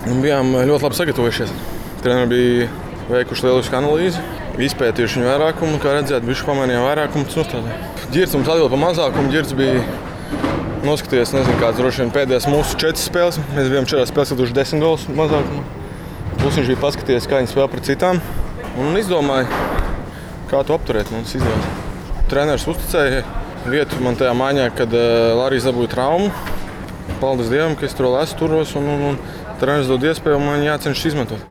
Bijām ļoti labi sagatavojušies. Treneri bija veikuši lielisku analīzi, izpētījuši viņu vairākumu, kā redzēt, bišķi pamainīja vairākumu. Ģirds mums atbild par mazākumu. Ģirds bija noskatījies, nezinu, kāds droši vien pēdējās mūsu 4 spēles. Mēs bijām 4 spēlēs, kad 10 gols mazākumu. Plus viņš bija paskatījies, kā viņi spēlē pret citām. Un izdomāja, kā to apturēt. Mums izdevās. Treneris uzticēja vietu man tajā maiņā, kad Lārijs dabūja traumu. Paldies Dievam, ka es tur turos un treneris dod iespēju un man jācenšas izmantot.